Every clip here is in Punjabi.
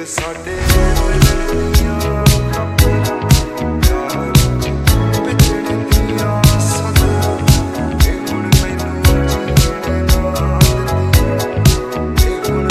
ਸਾਡੇ ਮਿਲਣ ਦੀਆਂ ਖਬਰਾਂ ਪਿਛੜ ਦੀਆਂ ਸਦਾ ਇਹ ਹੁਣ ਮੈਨੂੰ ਜੀਣ ਨਾ ਦਿੰਦੀ ਇਹ ਹੁਣ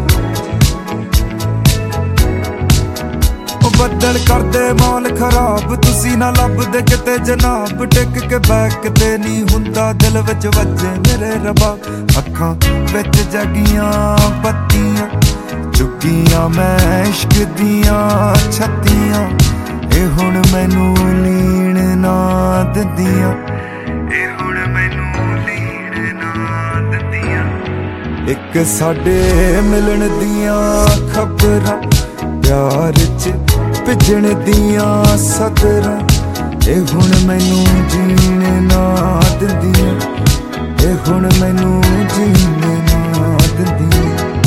ਮੈਨੂੰ ਬੱਦਲ ਕਰਦੇ ਮੌਲ ਖਰਾਬ ਤੁਸੀਂ ਨਾ ਲੱਭਦੇ ਕਿਤੇ ਜਨਾਬ ਟਿਕ ਕੇ ਬੈਕ ਤੇ ਨਹੀਂ ਹੁੰਦਾ ਦਿਲ ਵਿੱਚ ਵੱਜੇ ਮੇਰੇ ਰੱਬਾ ਅੱਖਾਂ ਵਿੱਚ ਜਗੀਆਂ ਬੱਤੀਆਂ ਚੁੱਕੀਆਂ ਮੈਂ ਇਸ਼ਕ ਦੀਆਂ ਛੱਤੀਆਂ ਇਹ ਹੁਣ ਮੈਨੂੰ ਲੀਣ ਨਾ ਦਿੰਦੀਆਂ ਇਹ ਹੁਣ ਮੈਨੂੰ ਲੀਣ ਨਾ ਦਿੰਦੀਆਂ ਇੱਕ ਸਾਡੇ ਮਿਲਣ ਦੀਆਂ ਖਬਰਾਂ ਪਿਆਰ ਚ ਭਿੱਜਣ ਦੀਆਂ ਸਦਰਾਂ ਇਹ ਹੁਣ ਮੈਨੂੰ ਜੀਣ ਨਾ ਦਿੰਦੀਆਂ ਇਹ ਹੁਣ ਮੈਨੂੰ ਜੀਣ ਨਾ ਦਿੰਦੀਆਂ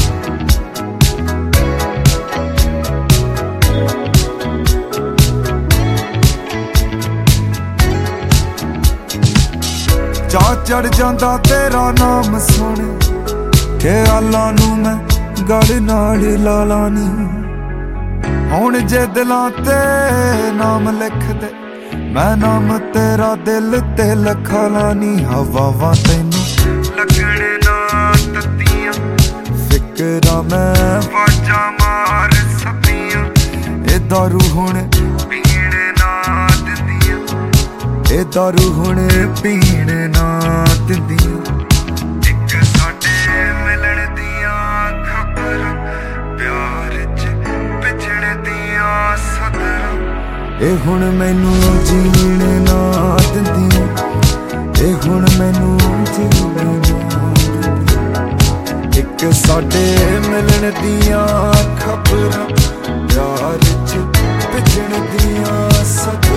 ਚਾਅ ਚੜ ਜਾਂਦਾ ਤੇਰਾ ਨਾਮ ਸੁਣ ਕੇ ਆਲਾਂ ਨੂੰ ਮੈਂ ਗਲ ਨਾਲ ਲਾ ਲਾਨੀ ਹੁਣ ਜੇ ਦਿਲਾਂ ਤੇ ਨਾਮ ਲਿਖਦੇ ਮੈਂ ਨਾਮ ਤੇਰਾ ਦਿਲ ਤੇ ਲਿਖਾ ਲਾਨੀ ਹਵਾਵਾਂ ਤੈਨੂੰ ਲੱਗਣ ਨਾ ਤੱਤੀਆਂ ਫਿਕਰਾਂ ਮੈਂ ਵਾਜਾਂ ਮਾਰ ਸੱਤੀਆਂ ਇਹ ਦਾਰੂ ਹੁਣ ਪੀਣ ਨਾ ਦਿੰਦੀਆਂ ਇਹ ਦਾਰੂ ਹੁਣ ਪੀਣ ਨਾ ਦਿੰਦੀਆਂ ਇੱਕ ਸਾਡੇ ਮਿਲਣ ਦੀਆਂ ਖਬਰਾਂ ਪਿਆਰ ਚ ਪਿਛੜ ਦੀਆਂ ਸਦਰਾਂ ਇਹ ਹੁਣ ਮੈਨੂੰ ਜੀਣ ਨਾ ਦਿੰਦੀਆਂ ਇਹ ਹੁਣ ਮੈਨੂੰ ਜੀਣ ਨਾ ਦਿੰਦੀਆਂ ਇੱਕ ਸਾਡੇ ਮਿਲਣ ਦੀਆਂ ਖਬਰਾਂ ਪਿਆਰ ਚ ਪਿਛੜ ਦੀਆਂ ਸਦਰਾਂ